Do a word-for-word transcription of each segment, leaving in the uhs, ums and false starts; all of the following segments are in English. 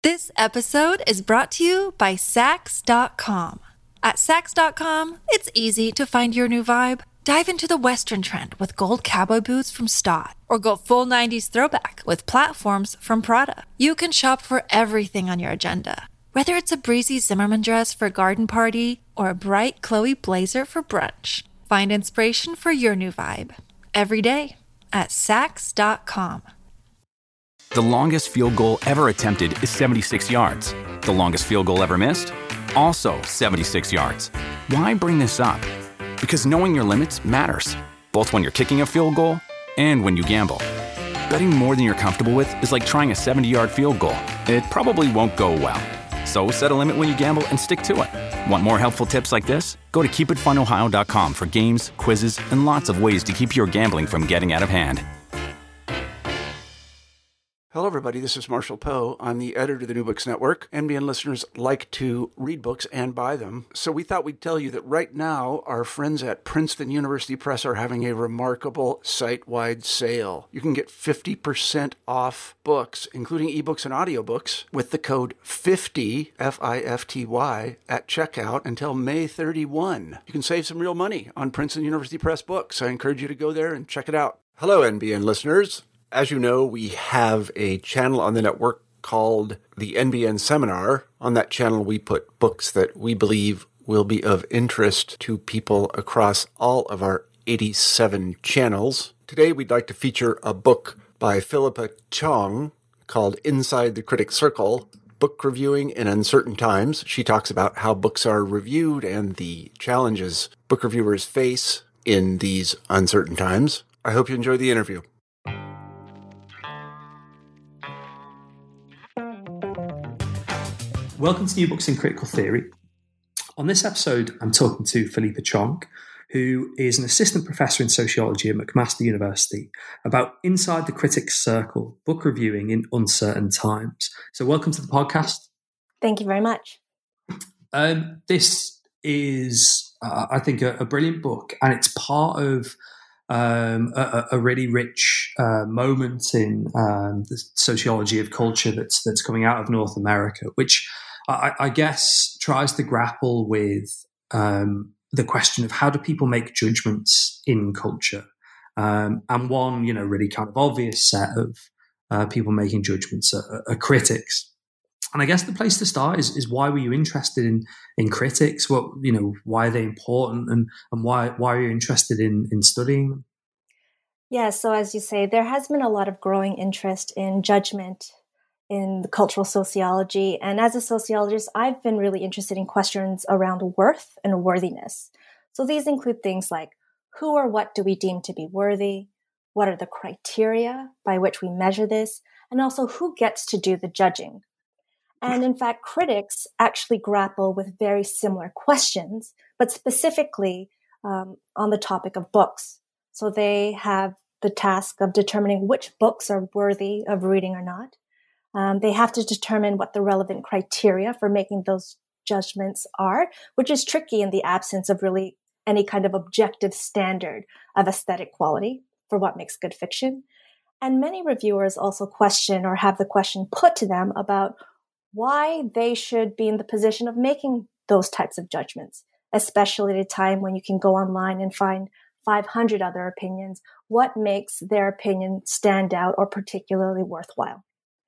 This episode is brought to you by Sax dot com. At Sax dot com, it's easy to find your new vibe. Dive into the Western trend with gold cowboy boots from Stott, or go full nineties throwback with platforms from Prada. You can shop for everything on your agenda, whether it's a breezy Zimmermann dress for a garden party or a bright Chloe blazer for brunch. Find inspiration for your new vibe every day at Sax dot com. The longest field goal ever attempted is seventy-six yards. The longest field goal ever missed? Also seventy-six yards. Why bring this up? Because knowing your limits matters, both when you're kicking a field goal and when you gamble. Betting more than you're comfortable with is like trying a seventy-yard field goal. It probably won't go well. So set a limit when you gamble and stick to it. Want more helpful tips like this? Go to keep it fun ohio dot com for games, quizzes, and lots of ways to keep your gambling from getting out of hand. Hello, everybody. This is Marshall Poe. I'm the editor of the New Books Network. N B N listeners like to read books and buy them. So we thought we'd tell you that right now, our friends at Princeton University Press are having a remarkable site-wide sale. You can get fifty percent off books, including ebooks and audiobooks, with the code fifty, F I F T Y, at checkout until May thirty-first. You can save some real money on Princeton University Press books. I encourage you to go there and check it out. Hello, N B N listeners. As you know, we have a channel on the network called the N B N Seminar. On that channel, we put books that we believe will be of interest to people across all of our eighty-seven channels. Today, we'd like to feature a book by Philippa Chong called Inside the Critic Circle, Book Reviewing in Uncertain Times. She talks about how books are reviewed and the challenges book reviewers face in these uncertain times. I hope you enjoy the interview. Welcome to New Books in Critical Theory. On this episode, I'm talking to Philippa Chong, who is an assistant professor in sociology at McMaster University, about Inside the Critics Circle, book reviewing in uncertain times. So welcome to the podcast. Thank you very much. Um, this is, uh, I think, a, a brilliant book, and it's part of um, a, a really rich uh, moment in um, the sociology of culture that's that's coming out of North America, which I, I guess tries to grapple with um, the question of how do people make judgments in culture, um, and one, you know, really kind of obvious set of uh, people making judgments are, are critics. And I guess the place to start is, is why were you interested in in critics? What, you know, why are they important, and and why why are you interested in in studying them? Yeah, so as you say, there has been a lot of growing interest in judgment in the cultural sociology. And as a sociologist, I've been really interested in questions around worth and worthiness. So these include things like, who or what do we deem to be worthy? What are the criteria by which we measure this? And also, who gets to do the judging? And in fact, critics actually grapple with very similar questions, but specifically um, on the topic of books. So they have the task of determining which books are worthy of reading or not. Um, they have to determine what the relevant criteria for making those judgments are, which is tricky in the absence of really any kind of objective standard of aesthetic quality for what makes good fiction. And many reviewers also question or have the question put to them about why they should be in the position of making those types of judgments, especially at a time when you can go online and find five hundred other opinions. What makes their opinion stand out or particularly worthwhile?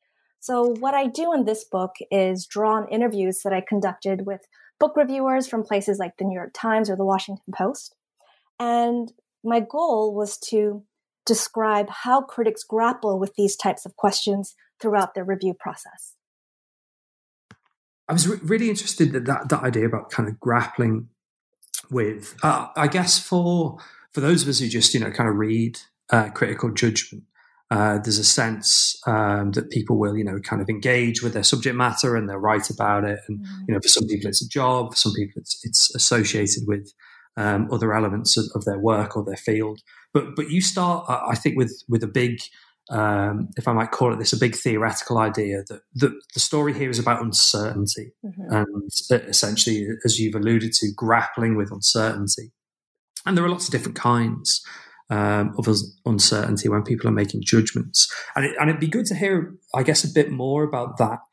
So what I do in this book is draw on interviews that I conducted with book reviewers from places like the New York Times or the Washington Post. And my goal was to describe how critics grapple with these types of questions throughout their review process. I was re- really interested in that, that idea about kind of grappling with, uh, I guess for for those of us who just, you know, kind of read uh, critical judgment, uh, there's a sense um, that people will, you know, kind of engage with their subject matter and they'll write about it. And, mm-hmm. you know, for some people it's a job, for some people it's, it's associated with um, other elements of, of their work or their field. But but you start, uh, I think, with with a big, um, if I might call it this, a big theoretical idea that, that the story here is about uncertainty, mm-hmm. and essentially, as you've alluded to, grappling with uncertainty. And there are lots of different kinds um, of uncertainty when people are making judgments. And, it, and it'd be good to hear, I guess, a bit more about that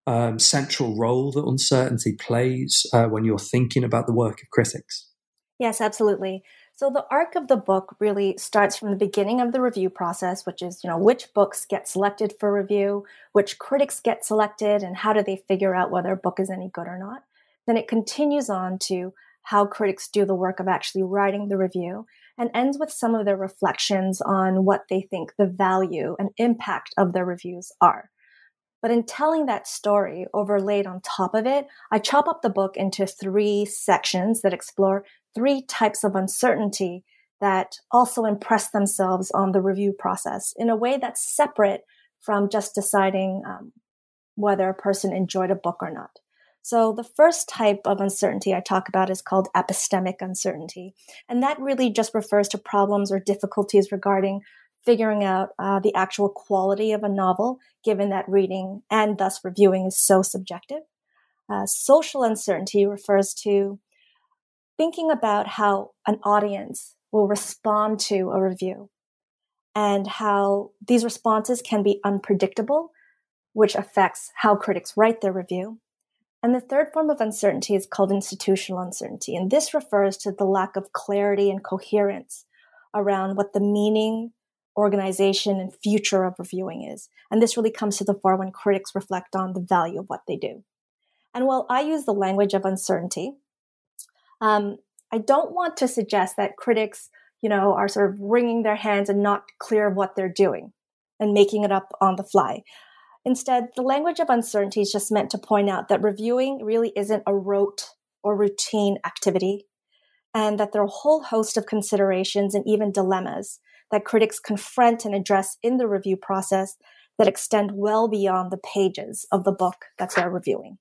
um, central role that uncertainty plays uh, when you're thinking about the work of critics? Yes, absolutely. So the arc of the book really starts from the beginning of the review process, which is, you know, which books get selected for review, which critics get selected, and how do they figure out whether a book is any good or not. Then it continues on to how critics do the work of actually writing the review, and ends with some of their reflections on what they think the value and impact of their reviews are. But in telling that story overlaid on top of it, I chop up the book into three sections that explore three types of uncertainty that also impress themselves on the review process in a way that's separate from just deciding um, whether a person enjoyed a book or not. So the first type of uncertainty I talk about is called epistemic uncertainty. And that really just refers to problems or difficulties regarding figuring out uh, the actual quality of a novel, given that reading and thus reviewing is so subjective. Uh, social uncertainty refers to thinking about how an audience will respond to a review and how these responses can be unpredictable, which affects how critics write their review. And the third form of uncertainty is called institutional uncertainty. And this refers to the lack of clarity and coherence around what the meaning, organization, and future of reviewing is. And this really comes to the fore when critics reflect on the value of what they do. And while I use the language of uncertainty, um, I don't want to suggest that critics, you know, are sort of wringing their hands and not clear of what they're doing and making it up on the fly. Instead, the language of uncertainty is just meant to point out that reviewing really isn't a rote or routine activity, and that there are a whole host of considerations and even dilemmas that critics confront and address in the review process that extend well beyond the pages of the book that they're reviewing.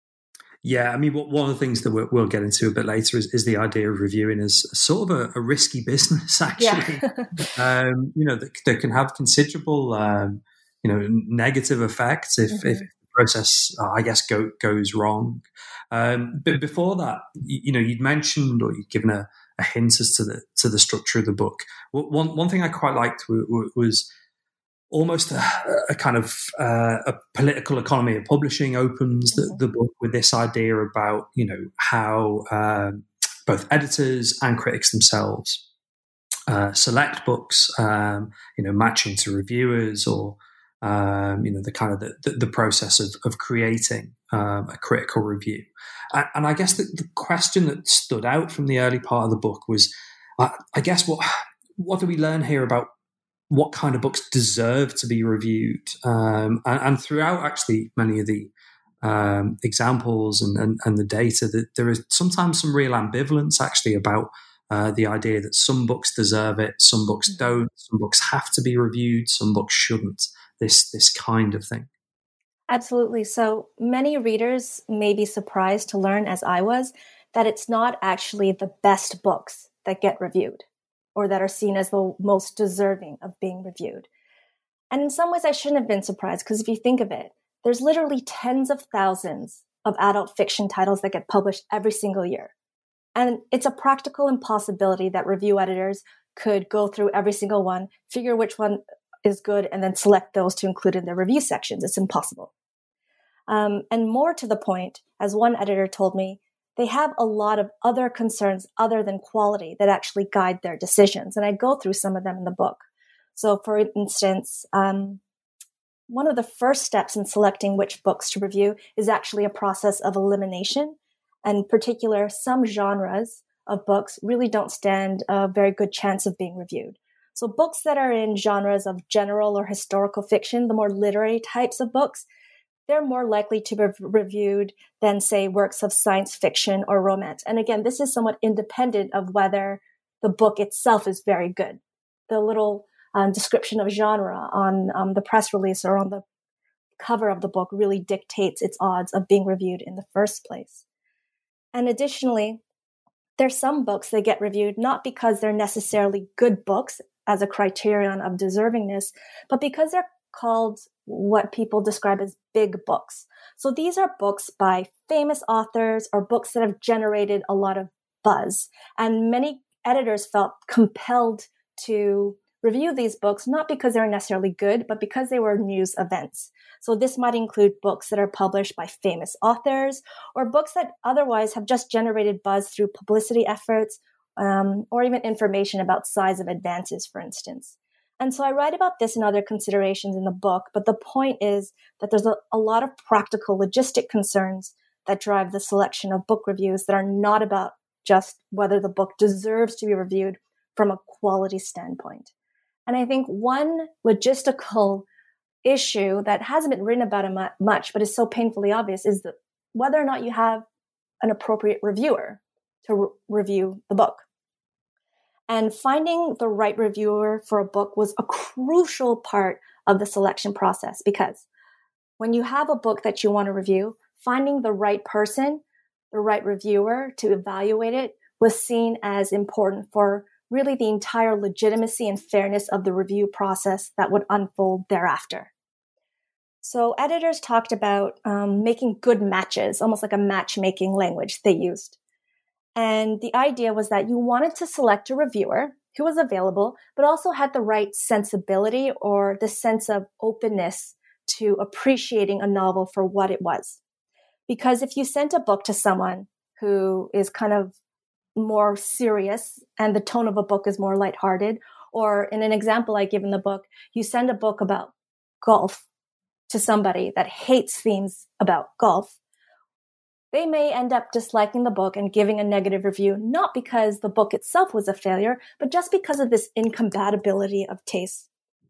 Yeah, I mean, one of the things that we'll, we'll get into a bit later is, is the idea of reviewing as sort of a, a risky business, actually. Yeah. um, you know, that, that can have considerable, um, you know, negative effects if, mm-hmm. if the process, uh, I guess, go, goes wrong. Um, but before that, you, you know, you'd mentioned or you'd given a, a hint as to the to the structure of the book. One one thing I quite liked w- w- was almost a, a kind of uh, a political economy of publishing opens the, the book with this idea about, you know, how um, both editors and critics themselves uh, select books, um, you know, matching to reviewers or, um, you know, the kind of the, the, the process of, of creating um, a critical review. And, and I guess the, the question that stood out from the early part of the book was, uh, I guess, what what do we learn here about what kind of books deserve to be reviewed? Um, and, and throughout actually many of the um, examples and, and, and the data, that there is sometimes some real ambivalence actually about uh, the idea that some books deserve it, some books don't, some books have to be reviewed, some books shouldn't, this, this kind of thing. Absolutely. So many readers may be surprised to learn, as I was, that it's not actually the best books that get reviewed, or that are seen as the most deserving of being reviewed. And in some ways, I shouldn't have been surprised, because if you think of it, there's literally tens of thousands of adult fiction titles that get published every single year. And it's a practical impossibility that review editors could go through every single one, figure which one is good, and then select those to include in their review sections. It's impossible. Um, and more to the point, as one editor told me, they have a lot of other concerns other than quality that actually guide their decisions. And I go through some of them in the book. So for instance, um, one of the first steps in selecting which books to review is actually a process of elimination. And in particular, some genres of books really don't stand a very good chance of being reviewed. So books that are in genres of general or historical fiction, the more literary types of books, they're more likely to be reviewed than, say, works of science fiction or romance. And again, this is somewhat independent of whether the book itself is very good. The little um, description of genre on um, the press release or on the cover of the book really dictates its odds of being reviewed in the first place. And additionally, there's some books that get reviewed not because they're necessarily good books as a criterion of deservingness, but because they're called what people describe as big books. So these are books by famous authors or books that have generated a lot of buzz. And many editors felt compelled to review these books not because they're necessarily good, but because they were news events. So this might include books that are published by famous authors or books that otherwise have just generated buzz through publicity efforts, um, or even information about size of advances, for instance. And so I write about this and other considerations in the book, but the point is that there's a, a lot of practical logistic concerns that drive the selection of book reviews that are not about just whether the book deserves to be reviewed from a quality standpoint. And I think one logistical issue that hasn't been written about much, but is so painfully obvious, is that whether or not you have an appropriate reviewer to re- review the book. And finding the right reviewer for a book was a crucial part of the selection process, because when you have a book that you want to review, finding the right person, the right reviewer to evaluate it was seen as important for really the entire legitimacy and fairness of the review process that would unfold thereafter. So editors talked about um, making good matches, almost like a matchmaking language they used. And the idea was that you wanted to select a reviewer who was available, but also had the right sensibility or the sense of openness to appreciating a novel for what it was. Because if you sent a book to someone who is kind of more serious and the tone of a book is more lighthearted, or in an example I give in the book, you send a book about golf to somebody that hates themes about golf, they may end up disliking the book and giving a negative review, not because the book itself was a failure, but just because of this incompatibility of taste.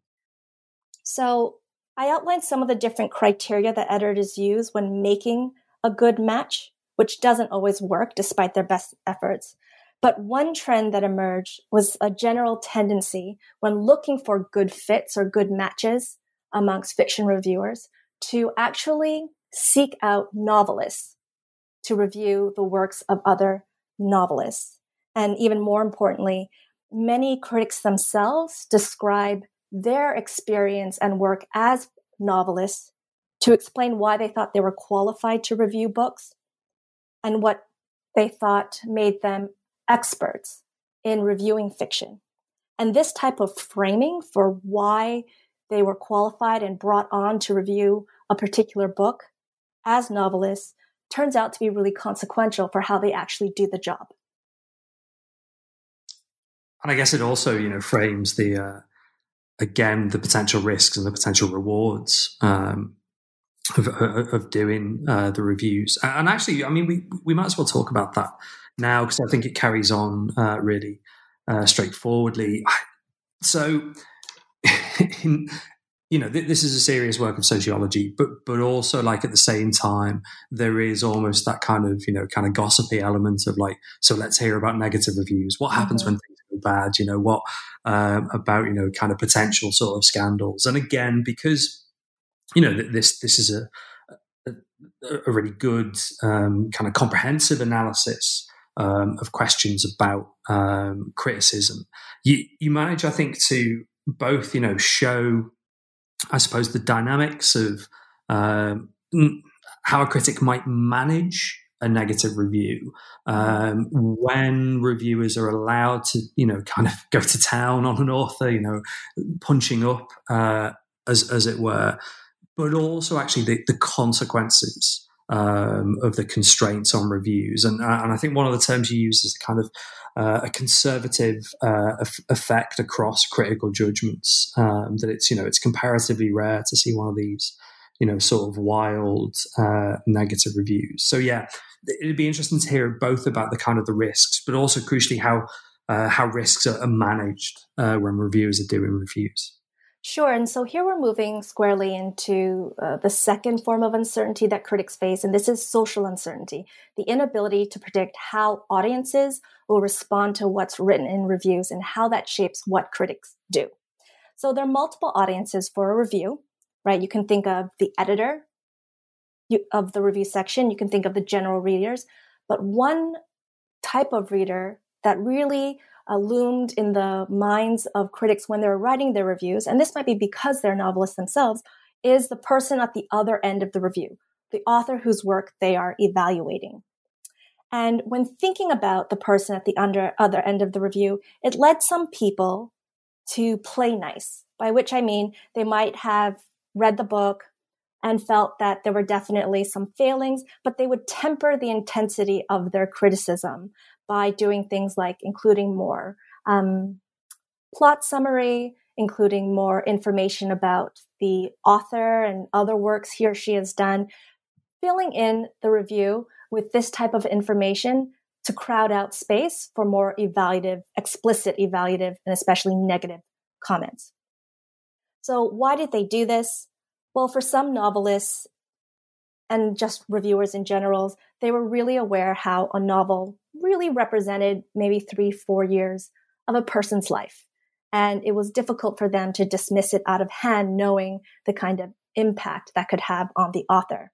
So I outlined some of the different criteria that editors use when making a good match, which doesn't always work despite their best efforts. But one trend that emerged was a general tendency when looking for good fits or good matches amongst fiction reviewers to actually seek out novelists to review the works of other novelists. And even more importantly, many critics themselves describe their experience and work as novelists to explain why they thought they were qualified to review books and what they thought made them experts in reviewing fiction. And this type of framing for why they were qualified and brought on to review a particular book as novelists turns out to be really consequential for how they actually do the job. And I guess it also, you know, frames the, uh, again, the potential risks and the potential rewards um, of, of doing uh, the reviews. And actually, I mean, we, we might as well talk about that now, because I think it carries on uh, really uh, straightforwardly. So, in, you know, th- this is a serious work of sociology, but but also, like, at the same time, there is almost that kind of, you know, kind of gossipy element of, like, so let's hear about negative reviews. What happens mm-hmm. when things go bad? You know, what um, about, you know, kind of potential sort of scandals? And again, because, you know, this this is a a, a really good um, kind of comprehensive analysis um, of questions about um, criticism. You you manage, I think, to both, you know, show, I suppose, the dynamics of um, how a critic might manage a negative review um, when reviewers are allowed to, you know, kind of go to town on an author, you know, punching up, uh, as as it were, but also actually the, the consequences um, of the constraints on reviews. And, and I think one of the terms you use is a kind of uh, a conservative uh, effect across critical judgments, um, that it's, you know, it's comparatively rare to see one of these, you know, sort of wild uh, negative reviews. So yeah, it'd be interesting to hear both about the kind of the risks, but also crucially how uh, how risks are, are managed uh, when reviewers are doing reviews. Sure. And so here we're moving squarely into uh, the second form of uncertainty that critics face, and this is social uncertainty, the inability to predict how audiences will respond to what's written in reviews and how that shapes what critics do. So there are multiple audiences for a review, right? You can think of the editor you, of the review section. You can think of the general readers. But one type of reader that really uh, loomed in the minds of critics when they're writing their reviews, and this might be because they're novelists themselves, is the person at the other end of the review, the author whose work they are evaluating. And when thinking about the person at the under, other end of the review, it led some people to play nice, by which I mean they might have read the book and felt that there were definitely some failings, but they would temper the intensity of their criticism by doing things like including more um, plot summary, including more information about the author and other works he or she has done, filling in the review with this type of information to crowd out space for more evaluative, explicit evaluative, and especially negative comments. So why did they do this? Well, for some novelists and just reviewers in general, they were really aware how a novel really represented maybe three, four years of a person's life. And it was difficult for them to dismiss it out of hand, knowing the kind of impact that could have on the author.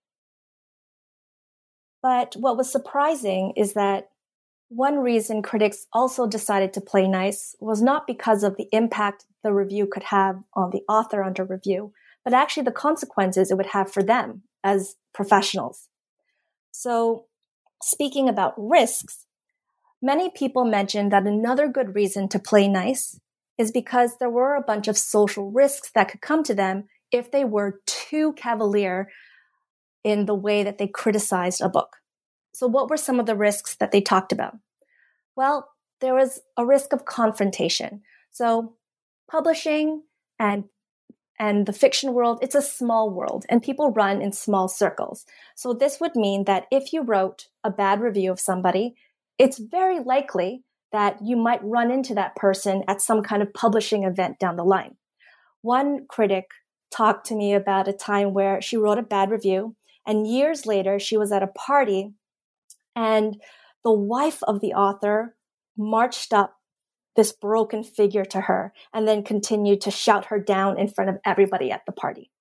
But what was surprising is that one reason critics also decided to play nice was not because of the impact the review could have on the author under review, but actually the consequences it would have for them as professionals. So, speaking about risks, many people mentioned that another good reason to play nice is because there were a bunch of social risks that could come to them if they were too cavalier in the way that they criticized a book. So what were some of the risks that they talked about? Well, there was a risk of confrontation. So publishing and and the fiction world, it's a small world, and people run in small circles. So this would mean that if you wrote a bad review of somebody, it's very likely that you might run into that person at some kind of publishing event down the line. One critic talked to me about a time where she wrote a bad review, and years later, she was at a party, and the wife of the author marched up this broken figure to her and then continued to shout her down in front of everybody at the party.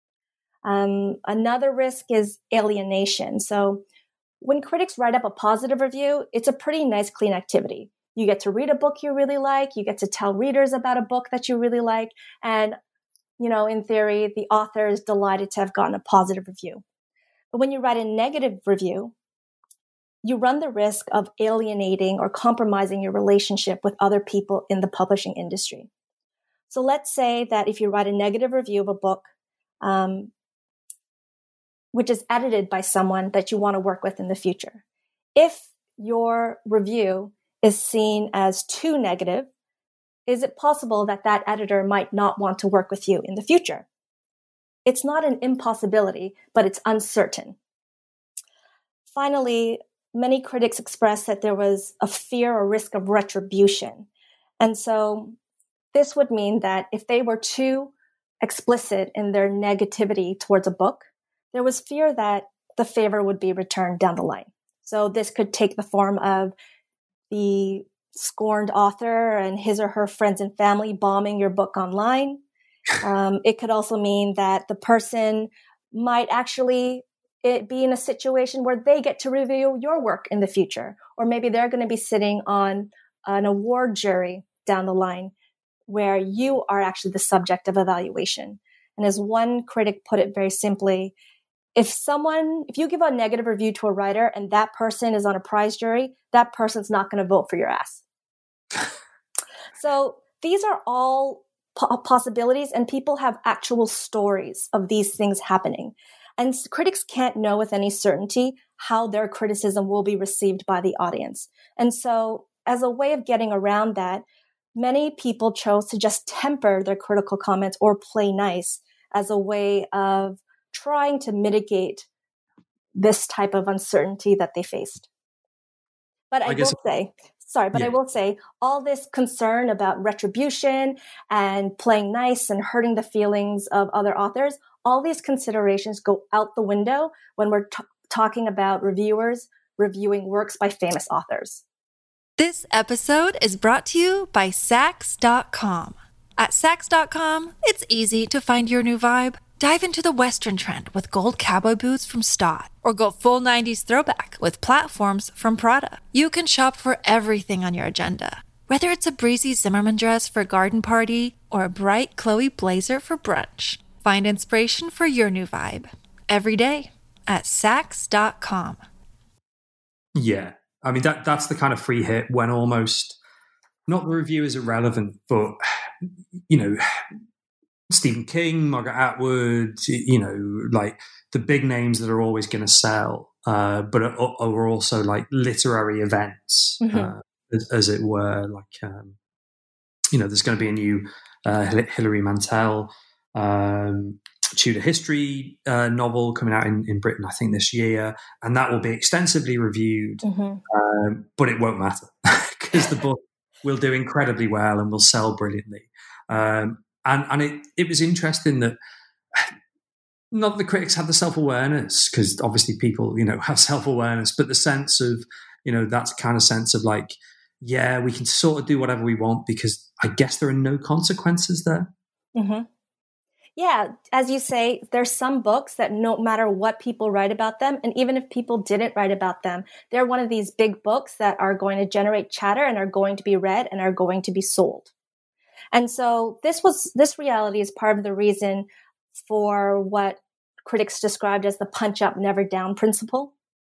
Um, another risk is alienation. So when critics write up a positive review, it's a pretty nice, clean activity. You get to read a book you really like. You get to tell readers about a book that you really like. And, you know, in theory, the author is delighted to have gotten a positive review. But when you write a negative review, you run the risk of alienating or compromising your relationship with other people in the publishing industry. So let's say that if you write a negative review of a book, um, which is edited by someone that you want to work with in the future, if your review is seen as too negative, is it possible that that editor might not want to work with you in the future? It's not an impossibility, but it's uncertain. Finally, many critics expressed that there was a fear or risk of retribution. And so this would mean that if they were too explicit in their negativity towards a book, there was fear that the favor would be returned down the line. So this could take the form of the scorned author and his or her friends and family bombing your book online. Um, it could also mean that the person might actually it be in a situation where they get to review your work in the future, or maybe they're going to be sitting on an award jury down the line where you are actually the subject of evaluation. And as one critic put it very simply, if someone, if you give a negative review to a writer and that person is on a prize jury, that person's not going to vote for your ass. So these are all po- possibilities, and people have actual stories of these things happening. And critics can't know with any certainty how their criticism will be received by the audience. And so as a way of getting around that, many people chose to just temper their critical comments or play nice as a way of trying to mitigate this type of uncertainty that they faced. But I, I will say, sorry, but yeah. I will say all this concern about retribution and playing nice and hurting the feelings of other authors, all these considerations go out the window when we're t- talking about reviewers reviewing works by famous authors. This episode is brought to you by Saks dot com. At Saks dot com, it's easy to find your new vibe. Dive into the Western trend with gold cowboy boots from Stott, or go full nineties throwback with platforms from Prada. You can shop for everything on your agenda, whether it's a breezy Zimmermann dress for a garden party or a bright Chloe blazer for brunch. Find inspiration for your new vibe every day at Saks dot com. Yeah, I mean, that that's the kind of free hit when almost, not the review is irrelevant, but you know, Stephen King, Margaret Atwood, you know, like the big names that are always going to sell, uh, but are, are also like literary events, mm-hmm. uh, as, as it were. Like, um, you know, there's going to be a new uh, Hilary Mantel um, Tudor history uh, novel coming out in, in Britain, I think, this year, and that will be extensively reviewed, mm-hmm. um, but it won't matter because the book will do incredibly well and will sell brilliantly. Um, and and it, it was interesting that not that the critics had the self-awareness, because obviously people, you know, have self-awareness, but the sense of, you know, that kind of sense of like, yeah, we can sort of do whatever we want because I guess there are no consequences there. Mm-hmm. Yeah, as you say, there's some books that no matter what people write about them, and even if people didn't write about them, they're one of these big books that are going to generate chatter and are going to be read and are going to be sold. And so this was this reality is part of the reason for what critics described as the punch up, never down principle.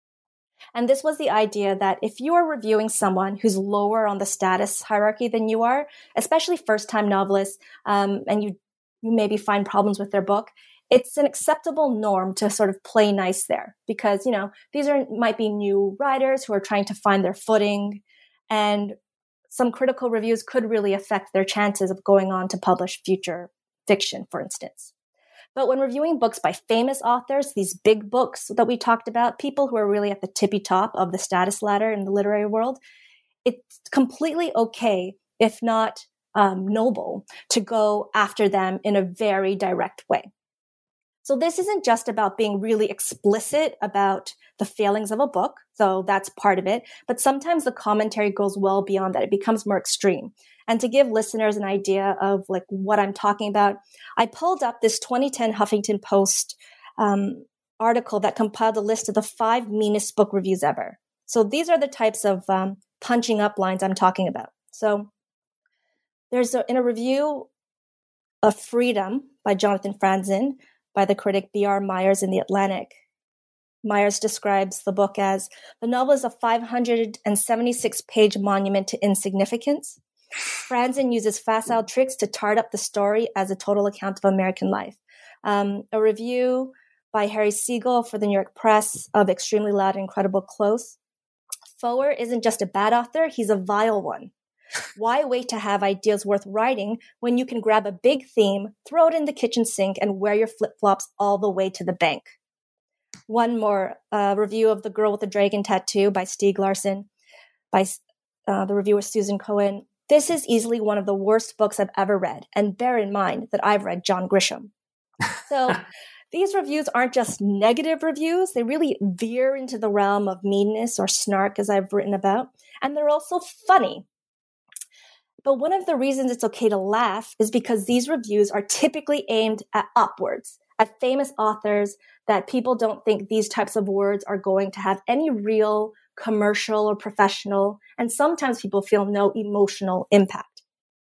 And this was the idea that if you are reviewing someone who's lower on the status hierarchy than you are, especially first-time novelists, um, and you you maybe find problems with their book, it's an acceptable norm to sort of play nice there because, you know, these are might be new writers who are trying to find their footing, and some critical reviews could really affect their chances of going on to publish future fiction, for instance. But when reviewing books by famous authors, these big books that we talked about, people who are really at the tippy top of the status ladder in the literary world, it's completely okay, if not um, noble, to go after them in a very direct way. So this isn't just about being really explicit about the failings of a book, though that's part of it, but sometimes the commentary goes well beyond that. It becomes more extreme. And to give listeners an idea of like what I'm talking about, I pulled up this twenty ten Huffington Post um, article that compiled a list of the five meanest book reviews ever. So these are the types of um, punching up lines I'm talking about. So there's a, in a review of Freedom by Jonathan Franzen, by the critic B R Myers in The Atlantic. Myers describes the book as, the novel is a five hundred seventy-six page monument to insignificance. Franzen uses facile tricks to tart up the story as a total account of American life. Um, a review by Harry Siegel for the New York Press of Extremely Loud and Incredible Close. Foer isn't just a bad author, he's a vile one. Why wait to have ideas worth writing when you can grab a big theme, throw it in the kitchen sink, and wear your flip-flops all the way to the bank? One more uh, review of The Girl with the Dragon Tattoo by Stieg Larsson, by uh, the reviewer Susan Cohen. This is easily one of the worst books I've ever read, and bear in mind that I've read John Grisham. So these reviews aren't just negative reviews. They really veer into the realm of meanness or snark, as I've written about, and they're also funny. But one of the reasons it's okay to laugh is because these reviews are typically aimed at upwards, at famous authors that people don't think these types of words are going to have any real commercial or professional, and sometimes people feel no emotional impact.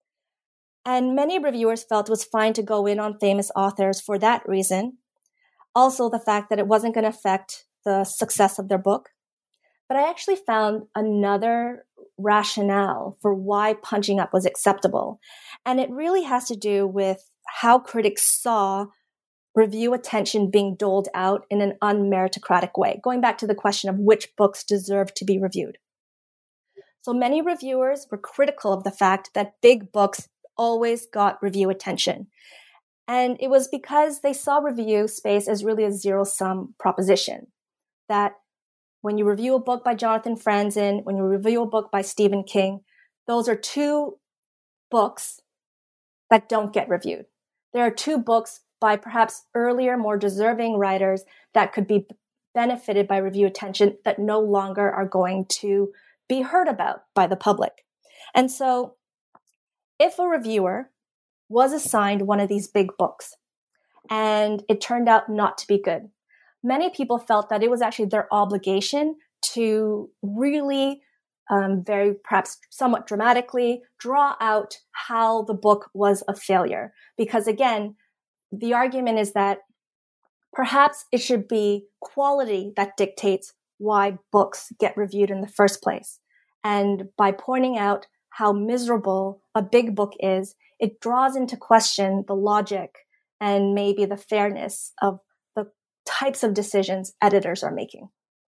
And many reviewers felt it was fine to go in on famous authors for that reason. Also, the fact that it wasn't going to affect the success of their book. But I actually found another rationale for why punching up was acceptable. And it really has to do with how critics saw review attention being doled out in an unmeritocratic way, going back to the question of which books deserve to be reviewed. So many reviewers were critical of the fact that big books always got review attention. And it was because they saw review space as really a zero-sum proposition, that when you review a book by Jonathan Franzen, when you review a book by Stephen King, those are two books that don't get reviewed. There are two books by perhaps earlier, more deserving writers that could be benefited by review attention that no longer are going to be heard about by the public. And so if a reviewer was assigned one of these big books and it turned out not to be good, many people felt that it was actually their obligation to really um, very perhaps somewhat dramatically draw out how the book was a failure. Because again, the argument is that perhaps it should be quality that dictates why books get reviewed in the first place. And by pointing out how miserable a big book is, it draws into question the logic and maybe the fairness of the types of decisions editors are making.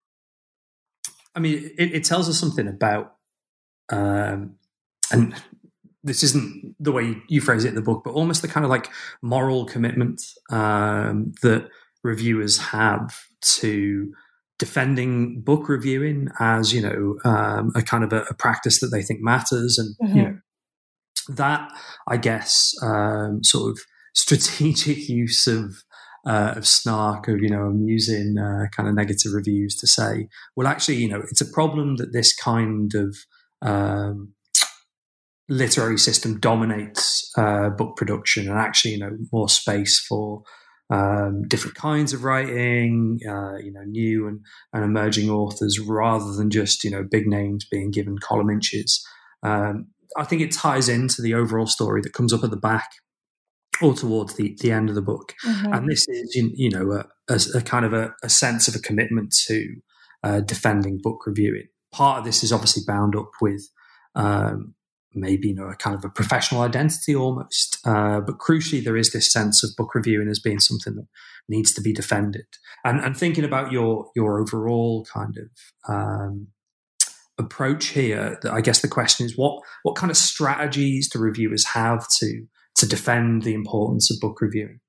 I mean, it, it tells us something about, um, and this isn't the way you phrase it in the book, but almost the kind of like moral commitment um, that reviewers have to defending book reviewing as, you know, um, a kind of a, a practice that they think matters. And, mm-hmm. you know, that, I guess, um, sort of strategic use of uh, of snark, of, you know, amusing uh, kind of negative reviews to say, well, actually, you know, it's a problem that this kind of um, literary system dominates uh, book production, and actually, you know, more space for um, different kinds of writing, uh, you know, new and, and emerging authors, rather than just, you know, big names being given column inches. Um, I think it ties into the overall story that comes up at the back or towards the, the end of the book. Mm-hmm. And this is, you know, a, a, a kind of a, a sense of a commitment to uh, defending book reviewing. Part of this is obviously bound up with um, maybe, you know, a kind of a professional identity almost. Uh, but crucially, there is this sense of book reviewing as being something that needs to be defended. And, and thinking about your your overall kind of um, approach here, I guess the question is, what what kind of strategies do reviewers have to to defend the importance of book reviewing?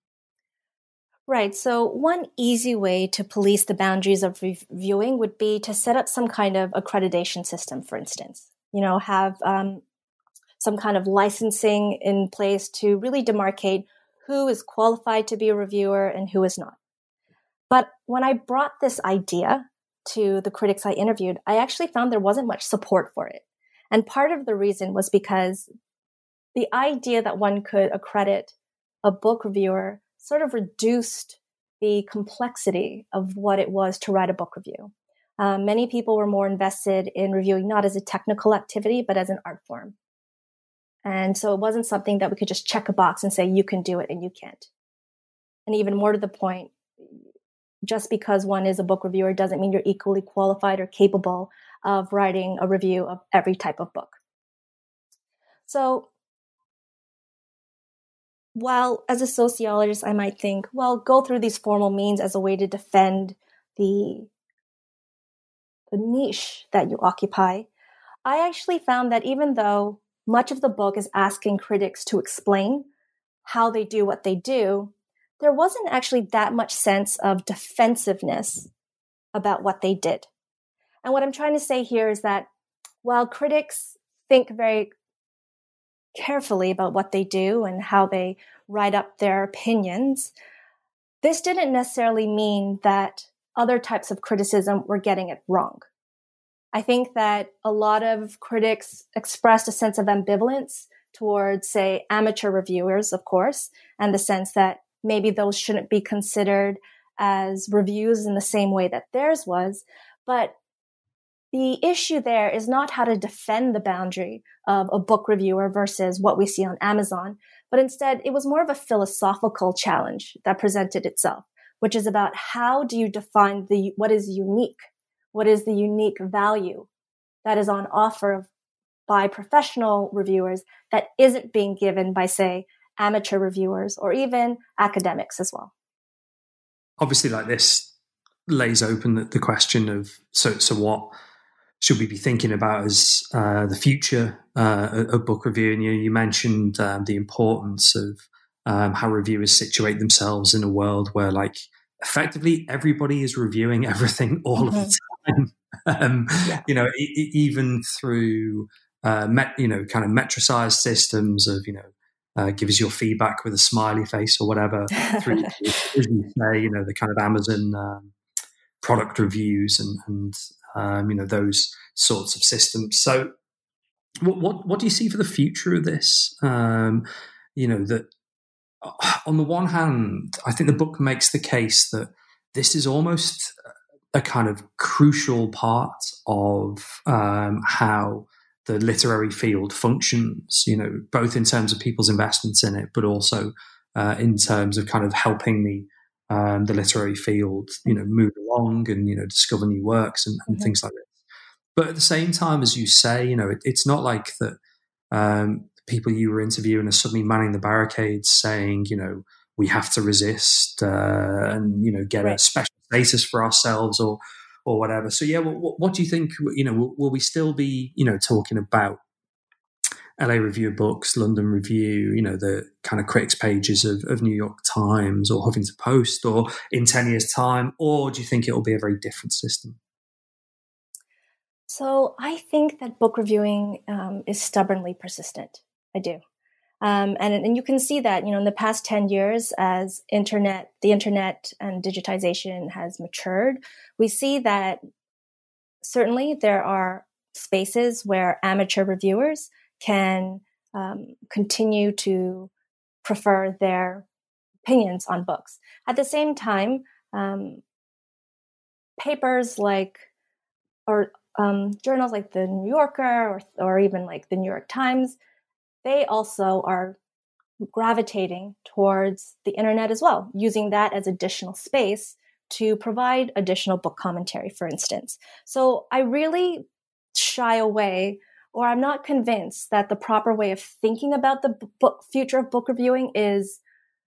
Right. So one easy way to police the boundaries of reviewing would be to set up some kind of accreditation system, for instance. You know, have um, some kind of licensing in place to really demarcate who is qualified to be a reviewer and who is not. But when I brought this idea to the critics I interviewed, I actually found there wasn't much support for it. And part of the reason was because the idea that one could accredit a book reviewer sort of reduced the complexity of what it was to write a book review. Um, many people were more invested in reviewing not as a technical activity, but as an art form. And so it wasn't something that we could just check a box and say, you can do it and you can't. And even more to the point, just because one is a book reviewer doesn't mean you're equally qualified or capable of writing a review of every type of book. So while as a sociologist, I might think, well, go through these formal means as a way to defend the, the niche that you occupy, I actually found that even though much of the book is asking critics to explain how they do what they do, there wasn't actually that much sense of defensiveness about what they did. And what I'm trying to say here is that while critics think very carefully about what they do and how they write up their opinions, this didn't necessarily mean that other types of criticism were getting it wrong. I think that a lot of critics expressed a sense of ambivalence towards, say, amateur reviewers, of course, and the sense that maybe those shouldn't be considered as reviews in the same way that theirs was. But the issue there is not how to defend the boundary of a book reviewer versus what we see on Amazon, but instead it was more of a philosophical challenge that presented itself, which is about how do you define the what is unique? What is the unique value that is on offer by professional reviewers that isn't being given by, say, amateur reviewers or even academics as well? Obviously, like this lays open the, the question of, so so what should we be thinking about as uh, the future uh, of book reviewing? You, you mentioned um, the importance of um, how reviewers situate themselves in a world where, like, effectively everybody is reviewing everything all mm-hmm. of the time. um, yeah. You know, e- e- even through uh, met, you know, kind of metricized systems of, you know, uh, give us your feedback with a smiley face or whatever. Through, as you say, you know, the kind of Amazon um, product reviews and and Um, you know, those sorts of systems. So what, what, what do you see for the future of this? Um, you know, that on the one hand, I think the book makes the case that this is almost a kind of crucial part of um, how the literary field functions, you know, both in terms of people's investments in it, but also uh, in terms of kind of helping the Um, the literary field, you know, move along and, you know, discover new works and, and mm-hmm. things like this. But at the same time, as you say, you know, it, it's not like that um, people you were interviewing are suddenly manning the barricades saying, you know, we have to resist uh, and, you know, get right. a special status for ourselves or or whatever. So, yeah, what, what do you think, you know, will, will we still be, you know, talking about L A Review of Books, London Review, you know, the kind of critics pages of, of New York Times or Huffington Post, or in ten years' time? Or do you think it will be a very different system? So I think that book reviewing um, is stubbornly persistent. I do. Um, and, and you can see that, you know, in the past ten years, as internet, the internet and digitization has matured, we see that certainly there are spaces where amateur reviewers can um, continue to prefer their opinions on books. At the same time, um, papers like, or um, journals like the New Yorker or, or even like the New York Times, they also are gravitating towards the internet as well, using that as additional space to provide additional book commentary, for instance. So I really shy away, or I'm not convinced that the proper way of thinking about the book, future of book reviewing is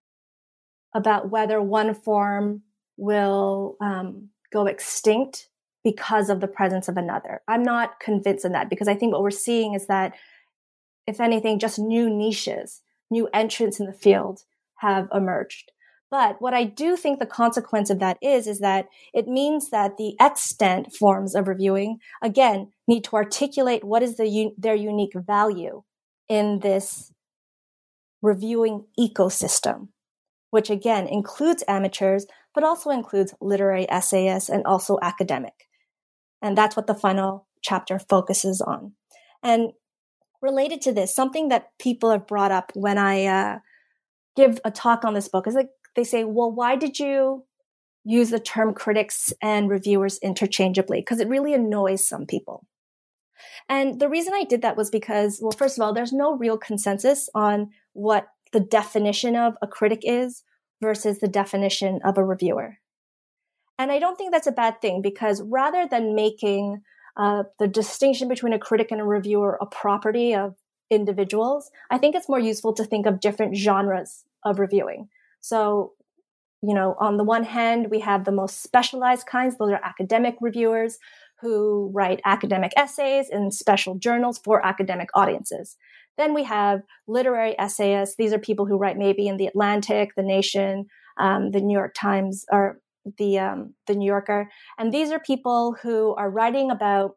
about whether one form will um, go extinct because of the presence of another. I'm not convinced in that, because I think what we're seeing is that, if anything, just new niches, new entrants in the field have emerged. But what I do think the consequence of that is, is that it means that the extant forms of reviewing, again, need to articulate what is the, their unique value in this reviewing ecosystem, which again includes amateurs, but also includes literary essayists and also academic. And that's what the final chapter focuses on. And related to this, something that people have brought up when I uh, give a talk on this book is like, they say, well, why did you use the term critics and reviewers interchangeably? Because it really annoys some people. And the reason I did that was because, well, first of all, there's no real consensus on what the definition of a critic is versus the definition of a reviewer. And I don't think that's a bad thing, because rather than making uh, the distinction between a critic and a reviewer a property of individuals, I think it's more useful to think of different genres of reviewing. So, you know, on the one hand, we have the most specialized kinds. Those are academic reviewers who write academic essays in special journals for academic audiences. Then we have literary essayists. These are people who write maybe in The Atlantic, The Nation, um, the New York Times, or the um, the New Yorker. And these are people who are writing about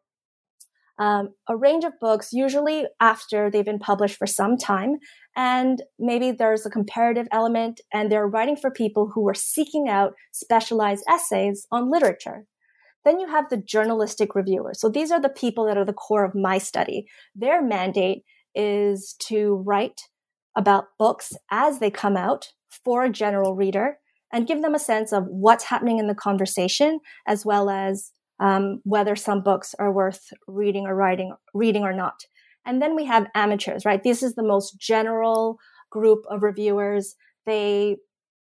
um, a range of books, usually after they've been published for some time. And maybe there's a comparative element, and they're writing for people who are seeking out specialized essays on literature. Then you have the journalistic reviewers. So these are the people that are the core of my study. Their mandate is to write about books as they come out for a general reader and give them a sense of what's happening in the conversation, as well as um, whether some books are worth reading or writing, reading or not. And then we have amateurs, right? This is the most general group of reviewers. They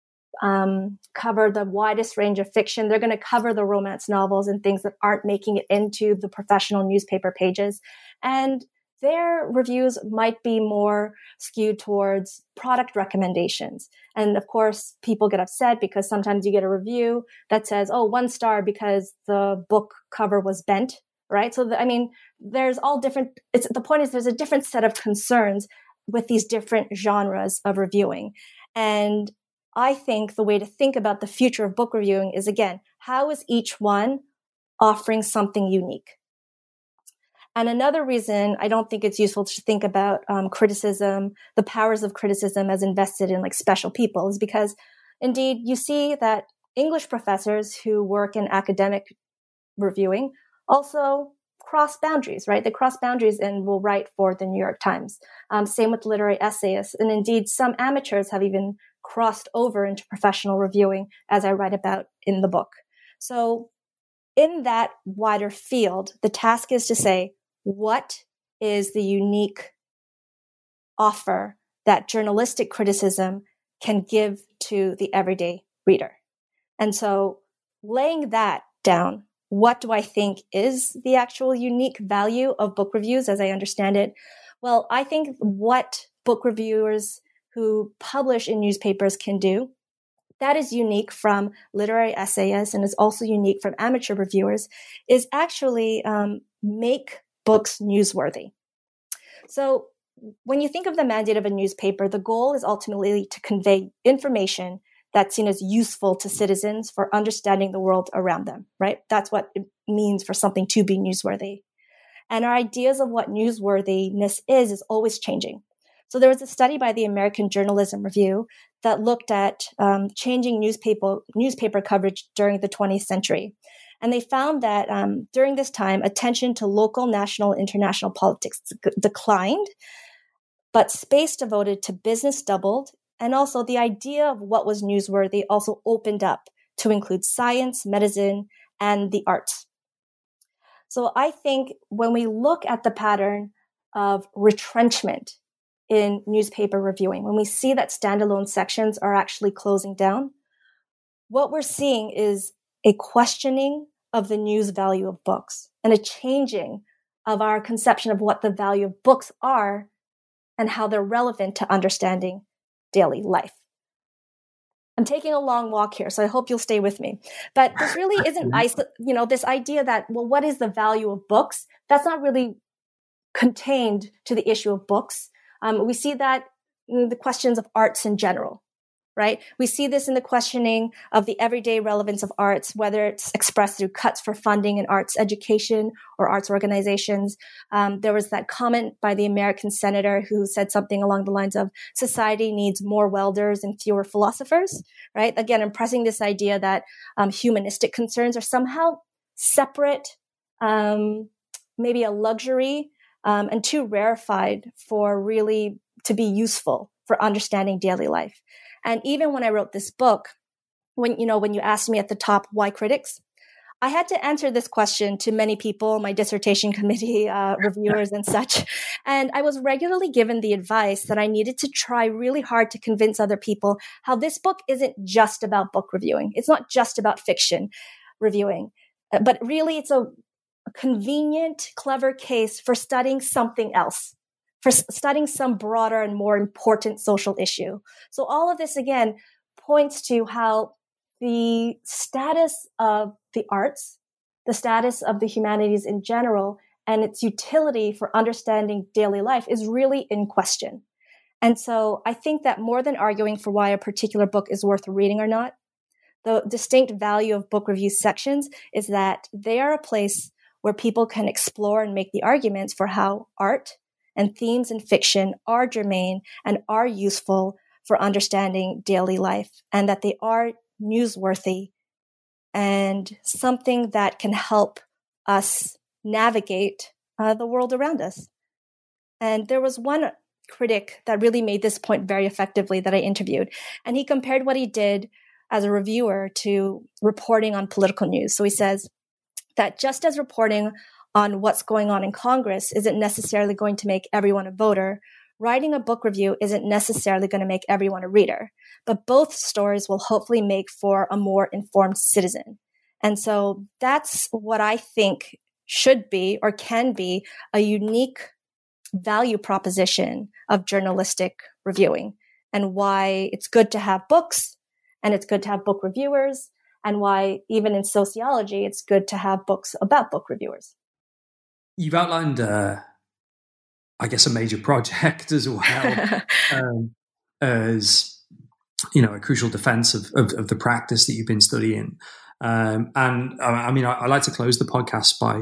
um, cover the widest range of fiction. They're going to cover the romance novels and things that aren't making it into the professional newspaper pages. And their reviews might be more skewed towards product recommendations. And of course, people get upset because sometimes you get a review that says, oh, one star because the book cover was bent, right? So, the, I mean, there's all different, it's, the point is there's a different set of concerns with these different genres of reviewing. And I think the way to think about the future of book reviewing is, again, how is each one offering something unique? And another reason I don't think it's useful to think about um, criticism, the powers of criticism as invested in like special people, is because indeed you see that English professors who work in academic reviewing also cross boundaries, right? They cross boundaries and will write for the New York Times. Um, same with literary essayists. And indeed, some amateurs have even crossed over into professional reviewing, as I write about in the book. So in that wider field, the task is to say, what is the unique offer that journalistic criticism can give to the everyday reader? And so laying that down, what do I think is the actual unique value of book reviews as I understand it? Well, I think what book reviewers who publish in newspapers can do, that is unique from literary essayists and is also unique from amateur reviewers, is actually um, make books newsworthy. So when you think of the mandate of a newspaper, the goal is ultimately to convey information that's seen as useful to citizens for understanding the world around them, right? That's what it means for something to be newsworthy. And our ideas of what newsworthiness is, is always changing. So there was a study by the American Journalism Review that looked at um, changing newspaper newspaper coverage during the twentieth century. And they found that um, during this time, attention to local, national, international politics g- declined, but space devoted to business doubled. And also the idea of what was newsworthy also opened up to include science, medicine, and the arts. So I think when we look at the pattern of retrenchment in newspaper reviewing, when we see that standalone sections are actually closing down, what we're seeing is a questioning of the news value of books and a changing of our conception of what the value of books are and how they're relevant to understanding daily life. I'm taking a long walk here, so I hope you'll stay with me. But this really isn't, you know, this idea that, well, what is the value of books? That's not really contained to the issue of books. Um, we see that in the questions of arts in general, right? We see this in the questioning of the everyday relevance of arts, whether it's expressed through cuts for funding in arts education or arts organizations. Um, there was that comment by the American senator who said something along the lines of, society needs more welders and fewer philosophers, right? Again, impressing this idea that um, humanistic concerns are somehow separate, um, maybe a luxury, um, and too rarefied for really to be useful for understanding daily life. And even when I wrote this book, when, you know, when you asked me at the top, why critics? I had to answer this question to many people, my dissertation committee, uh, reviewers and such. And I was regularly given the advice that I needed to try really hard to convince other people how this book isn't just about book reviewing. It's not just about fiction reviewing, but really it's a convenient, clever case for studying something else, for studying some broader and more important social issue. So all of this, again, points to how the status of the arts, the status of the humanities in general, and its utility for understanding daily life is really in question. And so I think that more than arguing for why a particular book is worth reading or not, the distinct value of book review sections is that they are a place where people can explore and make the arguments for how art and themes in fiction are germane and are useful for understanding daily life, and that they are newsworthy and something that can help us navigate uh, the world around us. And there was one critic that really made this point very effectively that I interviewed, and he compared what he did as a reviewer to reporting on political news. So he says that just as reporting on what's going on in Congress isn't necessarily going to make everyone a voter, writing a book review isn't necessarily going to make everyone a reader. But both stories will hopefully make for a more informed citizen. And so that's what I think should be or can be a unique value proposition of journalistic reviewing, and why it's good to have books and it's good to have book reviewers, and why even in sociology, it's good to have books about book reviewers. You've outlined, uh, I guess, a major project as well um, as, you know, a crucial defense of, of, of the practice that you've been studying. Um, and I mean, I, I like to close the podcast by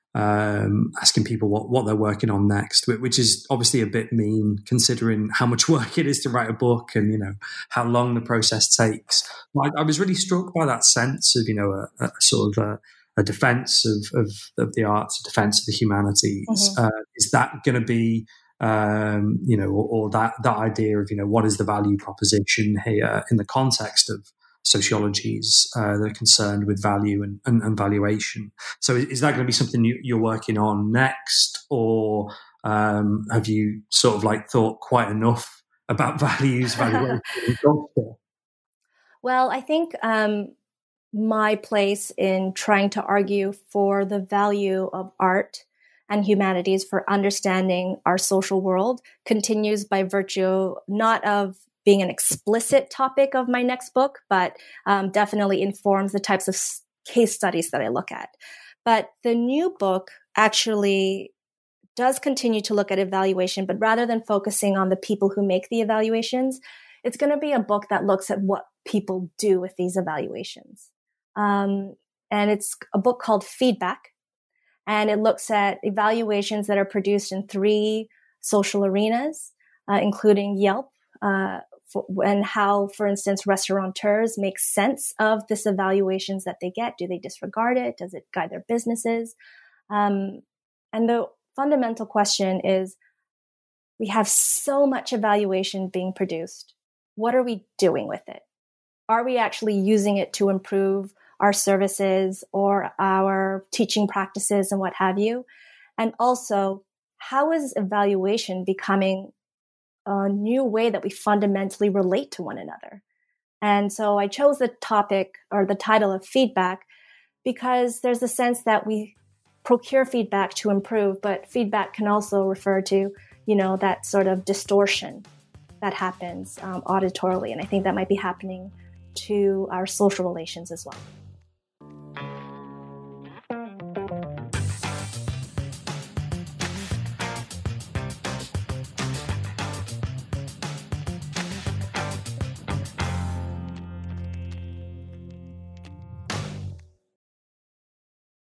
um, asking people what, what they're working on next, which is obviously a bit mean considering how much work it is to write a book and, you know, how long the process takes. I, I was really struck by that sense of, you know, a, a sort of a, a defense of, of, of the arts, a defense of the humanities. Mm-hmm. Uh, is that going to be, um, you know, or, or that, that idea of, you know, what is the value proposition here in the context of sociologies uh, that are concerned with value and, and, and valuation? So is that going to be something you, you're working on next, or um, have you sort of like thought quite enough about values, valuation? Well, I think um, my place in trying to argue for the value of art and humanities for understanding our social world continues by virtue not of being an explicit topic of my next book, but um, definitely informs the types of s- case studies that I look at. But the new book actually does continue to look at evaluation, but rather than focusing on the people who make the evaluations, it's going to be a book that looks at what people do with these evaluations. Um, and it's a book called Feedback, and it looks at evaluations that are produced in three social arenas, uh, including Yelp, uh, for, and how, for instance, restaurateurs make sense of this evaluations that they get. Do they disregard it? Does it guide their businesses? Um, and the fundamental question is, we have so much evaluation being produced. What are we doing with it? Are we actually using it to improve our services or our teaching practices and what have you? And also, how is evaluation becoming a new way that we fundamentally relate to one another? And so I chose the topic or the title of Feedback because there's a sense that we procure feedback to improve, but feedback can also refer to, you know, that sort of distortion that happens um, auditorily. And I think that might be happening to our social relations as well.